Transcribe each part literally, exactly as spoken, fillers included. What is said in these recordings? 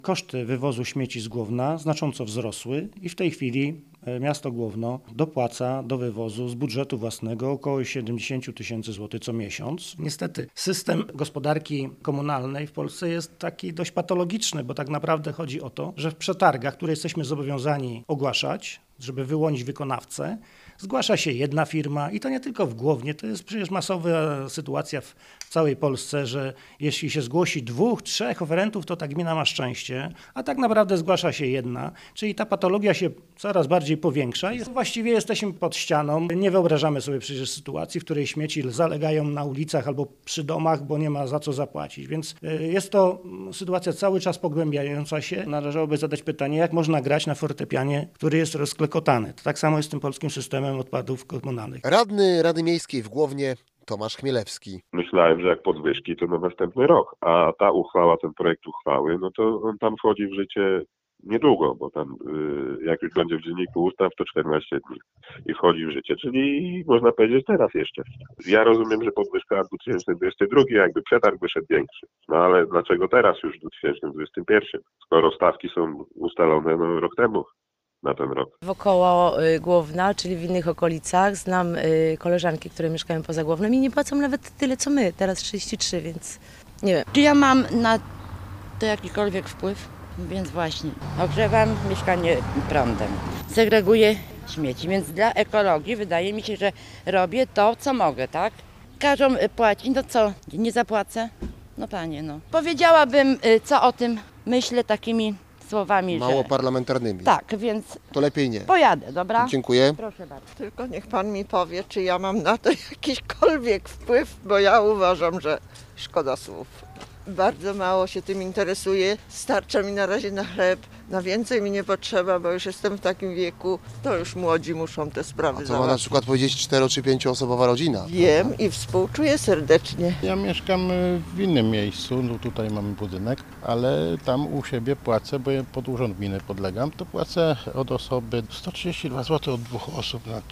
Koszty wywozu śmieci z Głowna znacząco wzrosły i w tej chwili miasto Głowno dopłaca do wywozu z budżetu własnego około siedemdziesiąt tysięcy złotych co miesiąc. Niestety system gospodarki komunalnej w Polsce jest taki dość patologiczny, bo tak naprawdę chodzi o to, że w przetargach, które jesteśmy zobowiązani ogłaszać, żeby wyłonić wykonawcę, zgłasza się jedna firma i to nie tylko w Głownie, to jest przecież masowa sytuacja w całej Polsce, że jeśli się zgłosi dwóch, trzech oferentów, to ta gmina ma szczęście, a tak naprawdę zgłasza się jedna, czyli ta patologia się coraz bardziej powiększa i właściwie jesteśmy pod ścianą. Nie wyobrażamy sobie przecież sytuacji, w której śmieci zalegają na ulicach albo przy domach, bo nie ma za co zapłacić, więc jest to sytuacja cały czas pogłębiająca się. Należałoby zadać pytanie, jak można grać na fortepianie, który jest rozklekotany. To tak samo jest z tym polskim systemem odpadów komunalnych. Radny Rady Miejskiej w Głownie Tomasz Chmielewski. Myślałem, że jak podwyżki, to na następny rok, a ta uchwała, ten projekt uchwały, no to on tam wchodzi w życie niedługo, bo tam y, jak już będzie w dzienniku ustaw, to czternaście dni i wchodzi w życie, czyli można powiedzieć teraz jeszcze. Ja rozumiem, że podwyżka w dwa tysiące dwudziestym drugim jakby przetarg wyszedł większy, no ale dlaczego teraz już w dwa tysiące dwudziestym pierwszym, skoro stawki są ustalone no, rok temu? Na ten rok. Wokoło Głowna, czyli w innych okolicach, znam koleżanki, które mieszkają poza Głownem i nie płacą nawet tyle co my, teraz trzydzieści trzy, więc nie wiem. Czy ja mam na to jakikolwiek wpływ? Więc właśnie, ogrzewam mieszkanie prądem, segreguję śmieci, więc dla ekologii wydaje mi się, że robię to, co mogę, tak? Każą płacić, no co, nie zapłacę? No panie, no. Powiedziałabym, co o tym myślę takimi słowami, Mało że... parlamentarnymi. Tak, więc To lepiej nie. pojadę, dobra? Dziękuję. Proszę bardzo. Tylko niech pan mi powie, czy ja mam na to jakiśkolwiek wpływ, bo ja uważam, że szkoda słów. Bardzo mało się tym interesuję. Starcza mi na razie na chleb. Na więcej mi nie potrzeba, bo już jestem w takim wieku. To już młodzi muszą te sprawy A co ma na załatwić. przykład powiedzieć cztero czy pięcioosobowa rodzina? Wiem i współczuję serdecznie. Ja mieszkam w innym miejscu, no tutaj mamy budynek, ale tam u siebie płacę, bo ja pod urząd gminy podlegam, to płacę od osoby sto trzydzieści dwa złote od dwóch osób na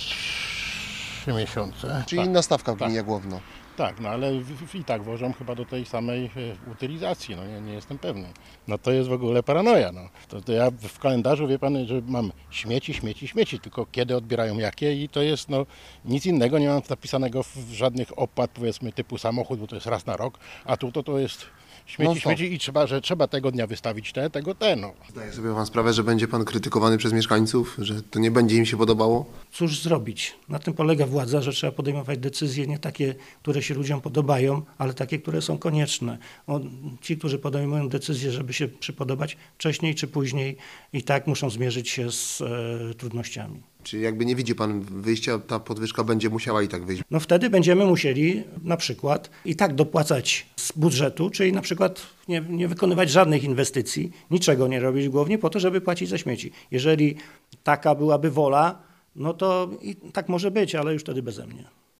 trzy miesiące. Czyli tak, inna stawka w gminie tak. Głowno. Tak, no ale w, w, i tak włożą chyba do tej samej e, utylizacji, no nie, nie jestem pewny. No to jest w ogóle paranoja, no. To, to ja w kalendarzu, wie pan, że mam śmieci, śmieci, śmieci, tylko kiedy odbierają jakie i to jest, no, nic innego, nie mam napisanego w żadnych opłat, powiedzmy, typu samochód, bo to jest raz na rok, a tu to, to jest śmieci, No śmieci i trzeba, że trzeba tego dnia wystawić te, tego te, no. Zdaje sobie pan sprawę, że będzie pan krytykowany przez mieszkańców, że to nie będzie im się podobało? Cóż zrobić? Na tym polega władza, że trzeba podejmować decyzje nie takie, które się ludziom podobają, ale takie, które są konieczne. O, ci, którzy podejmują decyzje, żeby się przypodobać, wcześniej czy później i tak muszą zmierzyć się z e, trudnościami. Czy jakby nie widzi pan wyjścia, ta podwyżka będzie musiała i tak wyjść? No wtedy będziemy musieli na przykład i tak dopłacać z budżetu, czyli na przykład nie, nie wykonywać żadnych inwestycji, niczego nie robić głównie po to, żeby płacić za śmieci. Jeżeli taka byłaby wola, no to i tak może być, ale już wtedy beze mnie.